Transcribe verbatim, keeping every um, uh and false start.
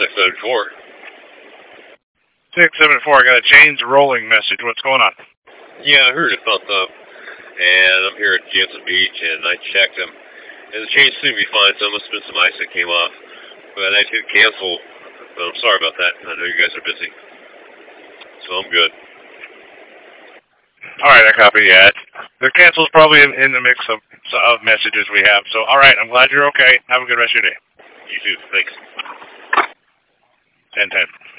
six seven four. six seven four, I got a chains rolling message. What's going on? Yeah, I heard it thumped up. And I'm here at Jansen Beach, and I checked them. And the chains seem to be fine, so there must have been some ice that came off. But I did cancel. But I'm sorry about that. I know you guys are busy. So I'm good. All right, I copy. Yeah, the cancel's probably in, in the mix of, of messages we have. So, all right, I'm glad you're okay. Have a good rest of your day. You too. Thanks. ten ten.